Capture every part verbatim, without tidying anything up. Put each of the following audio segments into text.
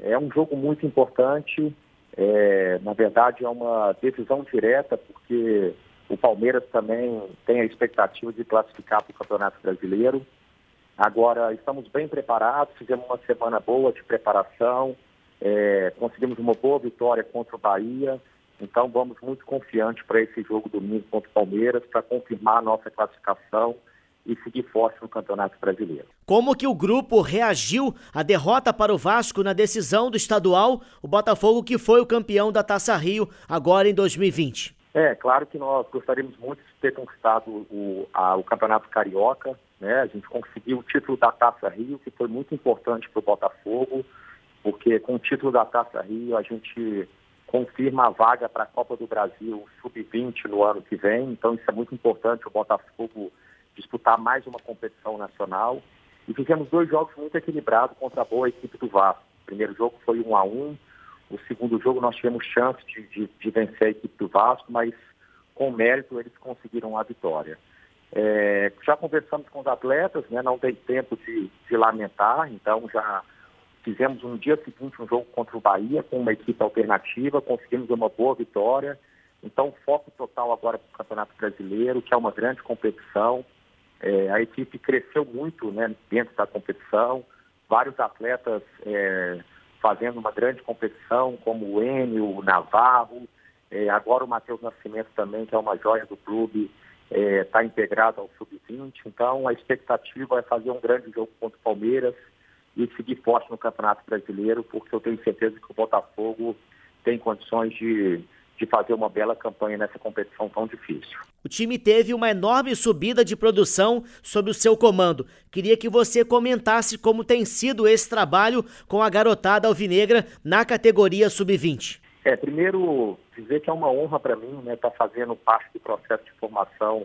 é um jogo muito importante, é, na verdade é uma decisão direta, porque o Palmeiras também tem a expectativa de classificar para o Campeonato Brasileiro. Agora, estamos bem preparados, fizemos uma semana boa de preparação, é, conseguimos uma boa vitória contra o Bahia, então vamos muito confiantes para esse jogo domingo contra o Palmeiras, para confirmar a nossa classificação e seguir forte no Campeonato Brasileiro. Como que o grupo reagiu à derrota para o Vasco na decisão do estadual, o Botafogo que foi o campeão da Taça Rio agora em dois mil e vinte? É, claro que nós gostaríamos muito de ter conquistado o, a, o Campeonato Carioca, né? A gente conseguiu o título da Taça Rio, que foi muito importante para o Botafogo, porque com o título da Taça Rio a gente confirma a vaga para a Copa do Brasil sub vinte no ano que vem, então isso é muito importante, o Botafogo disputar mais uma competição nacional. E fizemos dois jogos muito equilibrados contra a boa equipe do Vasco. O primeiro jogo foi um a um, o segundo jogo nós tivemos chance de, de, de vencer a equipe do Vasco, mas com mérito eles conseguiram a vitória. É, já conversamos com os atletas, né, não tem tempo de, de lamentar, então já fizemos no dia seguinte um jogo contra o Bahia com uma equipe alternativa, conseguimos uma boa vitória. Então foco total agora para o Campeonato Brasileiro, que é uma grande competição. É, a equipe cresceu muito, né, dentro da competição, vários atletas é, fazendo uma grande competição, como o Enio, o Navarro, é, agora o Matheus Nascimento também, que é uma joia do clube, está é, integrado ao sub vinte, então a expectativa é fazer um grande jogo contra o Palmeiras e seguir forte no Campeonato Brasileiro, porque eu tenho certeza que o Botafogo tem condições de de fazer uma bela campanha nessa competição tão difícil. O time teve uma enorme subida de produção sob o seu comando. Queria que você comentasse como tem sido esse trabalho com a garotada alvinegra na categoria sub vinte. É, primeiro, dizer que é uma honra para mim, né, estar tá fazendo parte do processo de formação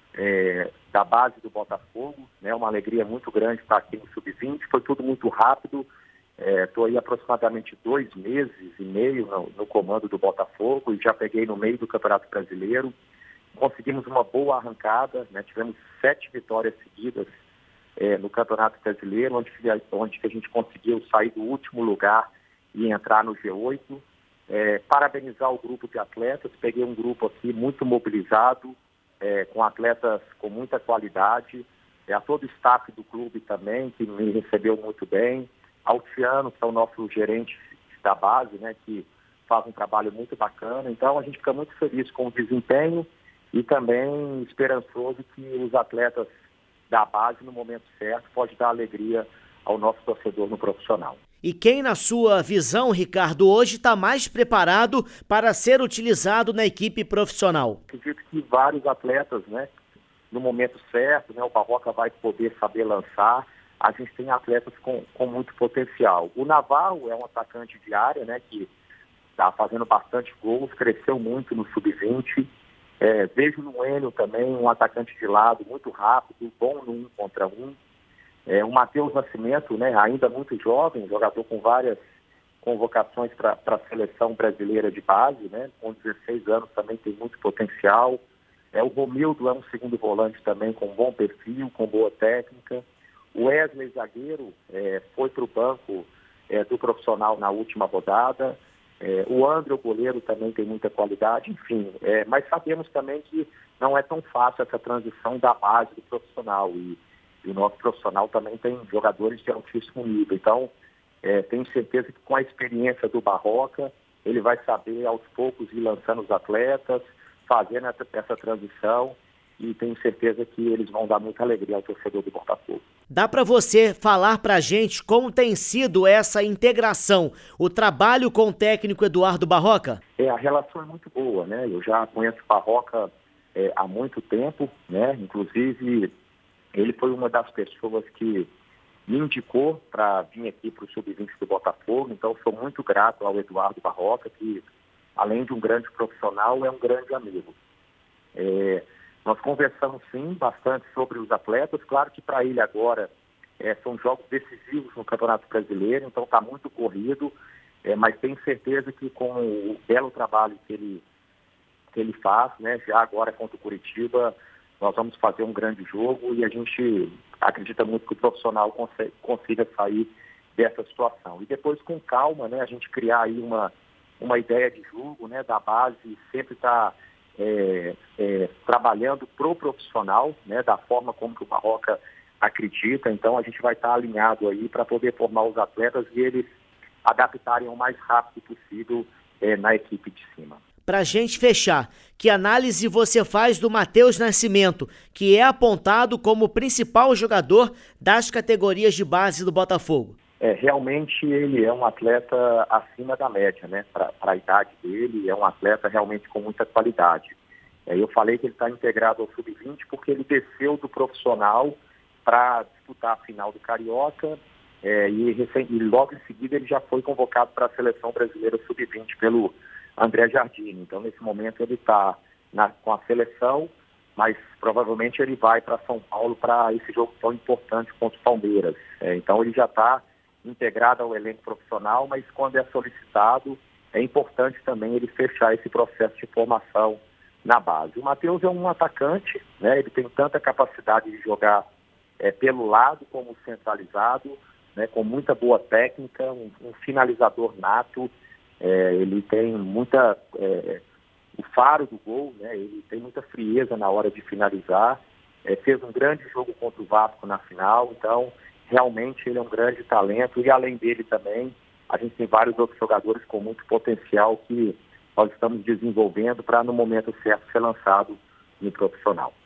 é, da base do Botafogo. É né, uma alegria muito grande estar aqui no sub vinte. Foi tudo muito rápido. Estou é, aí aproximadamente dois meses e meio no, no comando do Botafogo e já peguei no meio do Campeonato Brasileiro. Conseguimos uma boa arrancada, né? Tivemos sete vitórias seguidas é, no Campeonato Brasileiro, onde, onde a gente conseguiu sair do último lugar e entrar no G oito. É, parabenizar o grupo de atletas, peguei um grupo aqui muito mobilizado, é, com atletas com muita qualidade, é, a todo o staff do clube também, que me recebeu muito bem. Ao Tiano, que é o nosso gerente da base, né, que faz um trabalho muito bacana. Então, a gente fica muito feliz com o desempenho e também esperançoso que os atletas da base, no momento certo, pode dar alegria ao nosso torcedor no profissional. E quem, na sua visão, Ricardo, hoje está mais preparado para ser utilizado na equipe profissional? Acredito que vários atletas, né, no momento certo, né, o Barroca vai poder saber lançar. A gente tem atletas com, com muito potencial. O Navarro é um atacante de área, né, que está fazendo bastante gols, cresceu muito no sub vinte. É, vejo no Enio também um atacante de lado muito rápido, bom no um contra um. É, o Matheus Nascimento, né, ainda muito jovem, jogador com várias convocações para a seleção brasileira de base, né, com dezesseis anos também tem muito potencial. É, o Romildo é um segundo volante também com bom perfil, com boa técnica. O Wesley, zagueiro, é, foi para o banco é, do profissional na última rodada. É, o André, o goleiro, também tem muita qualidade, enfim. É, mas sabemos também que não é tão fácil essa transição da base do profissional. E, e o nosso profissional também tem jogadores de altíssimo nível. Então, é, tenho certeza que com a experiência do Barroca, ele vai saber aos poucos ir lançando os atletas, fazendo essa, essa transição. E tenho certeza que eles vão dar muita alegria ao torcedor do Botafogo. Dá para você falar para a gente como tem sido essa integração, o trabalho com o técnico Eduardo Barroca? É, a relação é muito boa, né? Eu já conheço o Barroca é, há muito tempo, né? Inclusive, ele foi uma das pessoas que me indicou para vir aqui para o sub vinte do Botafogo, então sou muito grato ao Eduardo Barroca, que além de um grande profissional, é um grande amigo. É, Nós conversamos, sim, bastante sobre os atletas. Claro que para ele agora é, são jogos decisivos no Campeonato Brasileiro, então está muito corrido, é, mas tenho certeza que com o belo trabalho que ele, que ele faz, né, já agora contra o Curitiba, nós vamos fazer um grande jogo e a gente acredita muito que o profissional consiga sair dessa situação. E depois, com calma, né, a gente criar aí uma, uma ideia de jogo, né, da base, sempre estar tá, é, é, trabalhando pro profissional, né, da forma como que o Barroca acredita. Então, a gente vai estar tá alinhado aí para poder formar os atletas e eles adaptarem o mais rápido possível é, na equipe de cima. Para a gente fechar, que análise você faz do Matheus Nascimento, que é apontado como o principal jogador das categorias de base do Botafogo? É, realmente ele é um atleta acima da média, né? Para a idade dele, é um atleta realmente com muita qualidade. É, eu falei que ele está integrado ao sub vinte porque ele desceu do profissional para disputar a final do Carioca é, e, e logo em seguida ele já foi convocado para a seleção brasileira sub vinte pelo André Jardine. Então, nesse momento, ele está com a seleção, mas provavelmente ele vai para São Paulo para esse jogo tão importante contra o Palmeiras. É, então, ele já está integrado ao elenco profissional, mas quando é solicitado, é importante também ele fechar esse processo de formação na base. O Matheus é um atacante, né? Ele tem tanta capacidade de jogar é, pelo lado como centralizado, né? Com muita boa técnica, um, um finalizador nato. É, ele tem muita, é, o faro do gol, né? Ele tem muita frieza na hora de finalizar, é, fez um grande jogo contra o Vasco na final, então realmente ele é um grande talento e além dele também, a gente tem vários outros jogadores com muito potencial que nós estamos desenvolvendo para no momento certo ser lançado no profissional.